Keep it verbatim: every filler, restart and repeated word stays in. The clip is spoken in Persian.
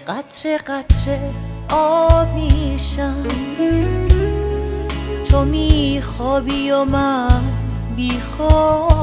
قطره قطره آب میشم، تو میخوابی و من بیخواب